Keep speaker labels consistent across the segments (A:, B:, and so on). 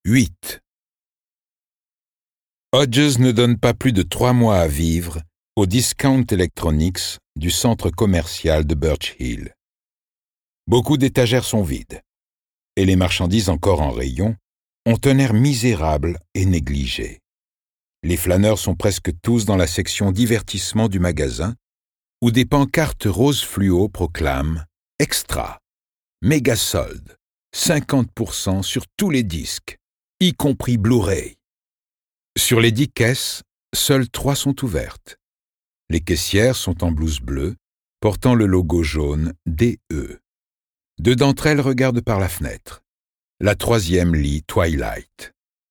A: 8. Hodges ne donne pas plus de 3 mois à vivre au Discount Electronics du centre commercial de Birch Hill. Beaucoup d'étagères sont vides, et les marchandises encore en rayon ont un air misérable et négligé. Les flâneurs sont presque tous dans la section divertissement du magasin, où des pancartes rose fluo proclament « Extra »,« Méga solde »,« 50% sur tous les disques, y compris Blu-ray ». Sur les 10 caisses, seules 3 sont ouvertes. Les caissières sont en blouse bleue, portant le logo jaune DE. 2 d'entre elles regardent par la fenêtre. La 3e lit Twilight.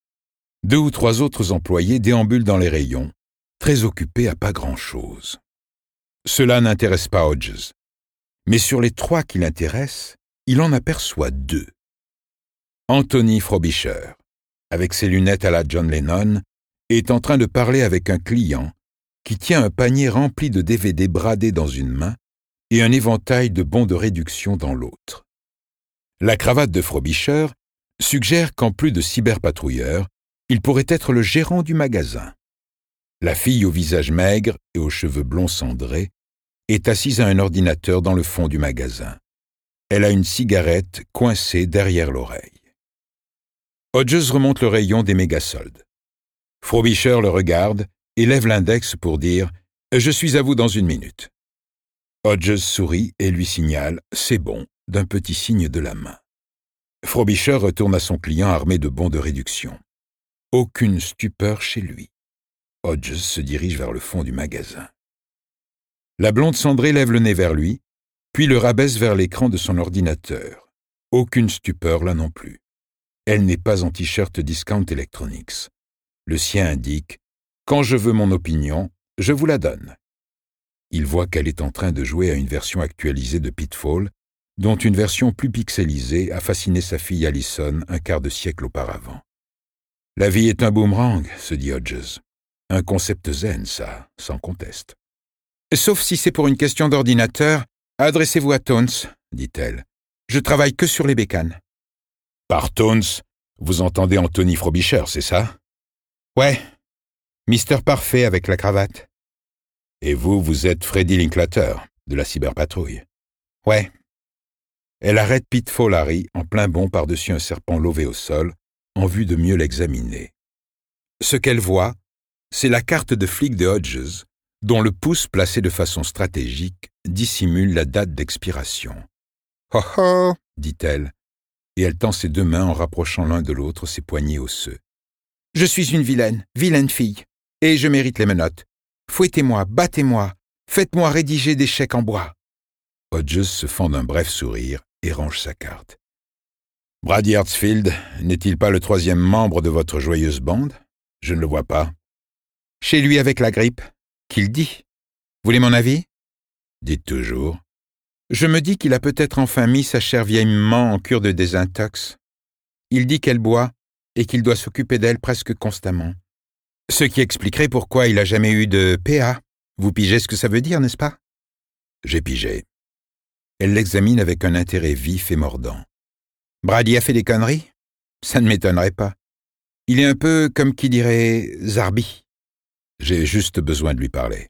A: 2 ou 3 autres employés déambulent dans les rayons, très occupés à pas grand-chose. Cela n'intéresse pas Hodges. Mais sur les 3 qui l'intéressent, il en aperçoit 2. Anthony Frobisher, avec ses lunettes à la John Lennon, est en train de parler avec un client qui tient un panier rempli de DVD bradés dans une main et un éventail de bons de réduction dans l'autre. La cravate de Frobisher suggère qu'en plus de cyberpatrouilleur, il pourrait être le gérant du magasin. La fille au visage maigre et aux cheveux blonds cendrés est assise à un ordinateur dans le fond du magasin. Elle a une cigarette coincée derrière l'oreille. Hodges remonte le rayon des méga-soldes. Frobisher le regarde et lève l'index pour dire « Je suis à vous dans 1 minute ». Hodges sourit et lui signale « C'est bon » d'un petit signe de la main. Frobisher retourne à son client armé de bons de réduction. Aucune stupeur chez lui. Hodges se dirige vers le fond du magasin. La blonde cendrée lève le nez vers lui, puis le rabaisse vers l'écran de son ordinateur. Aucune stupeur là non plus. Elle n'est pas en t-shirt Discount Electronics. Le sien indique « Quand je veux mon opinion, je vous la donne ». Il voit qu'elle est en train de jouer à une version actualisée de Pitfall, dont une version plus pixelisée a fasciné sa fille Allison un quart de siècle auparavant. « La vie est un boomerang », se dit Hodges. Un concept zen, ça, sans conteste. « Sauf si c'est pour une question d'ordinateur, adressez-vous à Tones, dit-elle. Je travaille que sur les bécanes. » Par Tones, vous entendez Anthony Frobisher, c'est ça? Ouais, Mister Parfait avec la cravate. Et vous êtes Freddy Linklater, de la cyberpatrouille. Ouais. Elle arrête Pitfall Harry en plein bond par-dessus un serpent lové au sol, en vue de mieux l'examiner. Ce qu'elle voit, c'est la carte de flic de Hodges, dont le pouce placé de façon stratégique dissimule la date d'expiration. « Oh oh !» dit-elle, et elle tend ses 2 mains en rapprochant l'un de l'autre ses poignets osseux. « Je suis une vilaine fille, et je mérite les menottes. Fouettez-moi, battez-moi, faites-moi rédiger des chèques en bois. » Hodges se fend d'un bref sourire et range sa carte. « Brady Hartsfield n'est-il pas le 3e membre de votre joyeuse bande? Je ne le vois pas. »« Chez lui avec la grippe. Qu'il dit? Voulez mon avis? » ?»« Dites toujours. »« Je me dis qu'il a peut-être enfin mis sa chère vieille maman en cure de désintox. Il dit qu'elle boit et qu'il doit s'occuper d'elle presque constamment. Ce qui expliquerait pourquoi il n'a jamais eu de PA. Vous pigez ce que ça veut dire, n'est-ce pas? » J'ai pigé. Elle l'examine avec un intérêt vif et mordant. « Brady a fait des conneries? Ça ne m'étonnerait pas. Il est un peu, comme qui dirait, Zarbi. » J'ai juste besoin de lui parler.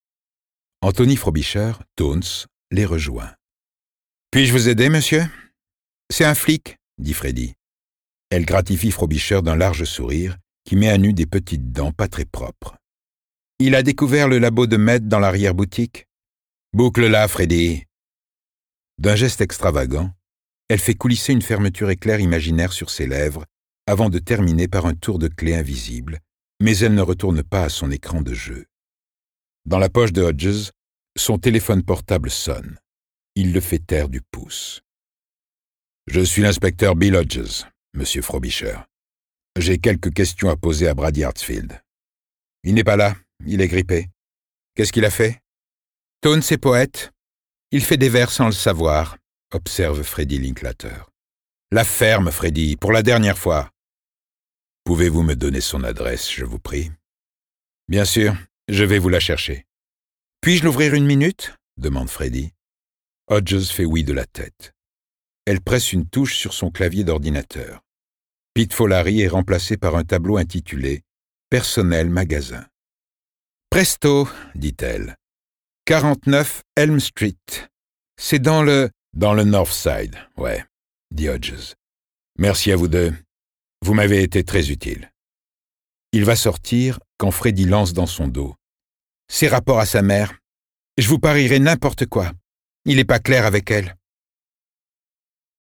A: Anthony Frobisher, Tones, les rejoint. « Puis-je vous aider, monsieur? »« C'est un flic, » dit Freddy. Elle gratifie Frobisher d'un large sourire qui met à nu des petites dents pas très propres. « Il a découvert le labo de Med dans l'arrière-boutique? »« Boucle-la, Freddy. » D'un geste extravagant, elle fait coulisser une fermeture éclair imaginaire sur ses lèvres avant de terminer par un tour de clé invisible, mais elle ne retourne pas à son écran de jeu. Dans la poche de Hodges, son téléphone portable sonne. Il le fait taire du pouce. « Je suis l'inspecteur Bill Hodges, monsieur Frobisher. J'ai quelques questions à poser à Brady Hartsfield. »« Il n'est pas là, il est grippé. Qu'est-ce qu'il a fait? »« Tones est poète. Il fait des vers sans le savoir, » observe Freddy Linklater. « La ferme, Freddy, pour la dernière fois. »« Pouvez-vous me donner son adresse, je vous prie? »« Bien sûr, je vais vous la chercher. »« Puis-je l'ouvrir 1 minute? » demande Freddy. Hodges fait oui de la tête. Elle presse une touche sur son clavier d'ordinateur. Pete Folari est remplacé par un tableau intitulé « Personnel magasin ». « Presto », dit-elle. « 49 Elm Street. C'est dans le... »« Dans le North Side, ouais, » dit Hodges. « Merci à vous deux. Vous m'avez été très utile. » Il va sortir quand Freddy lance dans son dos. « Ses rapports à sa mère. Je vous parierai n'importe quoi. Il n'est pas clair avec elle. »